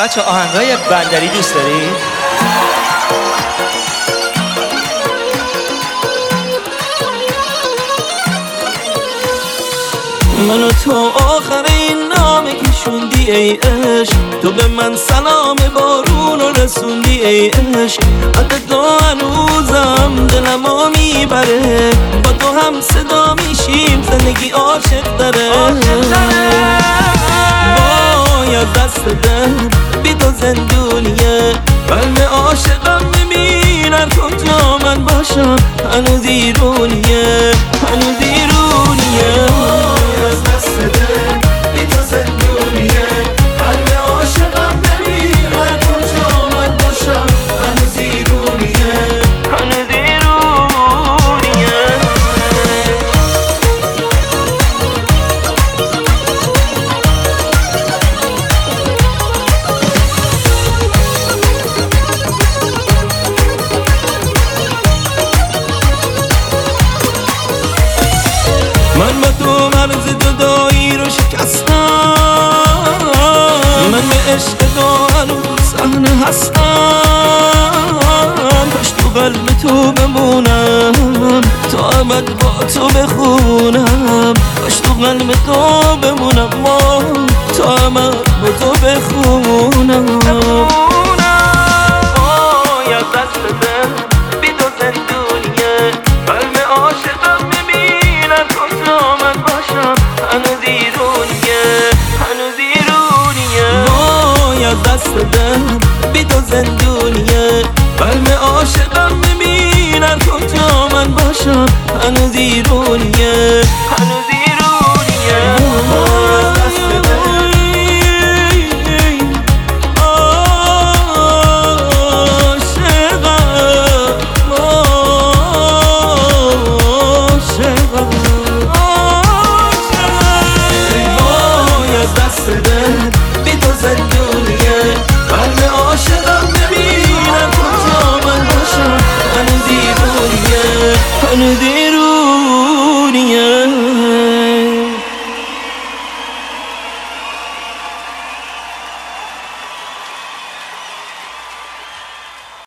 بچه آهنگای بندری دوست دارید؟ من و تو آخرین نامه که شوندی ای عشق، تو به من سلام بارون رو رسوندی ای عشق. عدد تو هنوزم دلمو میبره، با تو هم صدا میشیم زندگی عاشق داره. وای از دست دل بی تو زندونیه، قلب عاشقم میمیرن کجا من باشم، هنوز ایرونیه هنوز ایرونیه. از دست دل بی تو زندونیه، قلب عاشقم نمیرن کجا من باشم، هنوز ایرونیه هنوز ایرونیه. من با تو مرز جدایی رو شکستم، من به عشق تو هنوز صحنه هستم. کاش تو قلب تو بمونم، تا ابد با تو بخونم. کاش تو قلب تو بمونم، تا ابد با تو بخونم. آی از دست دل بی تو زندونیه، قلب عاشقم میبینم کجا من باشم، هنوز ایرونیه هنوز ایرونیه. وای از دست دل بی تو زندونیه، قلب عاشقم میبینم کجا من باشم، هنوز ایرونیه.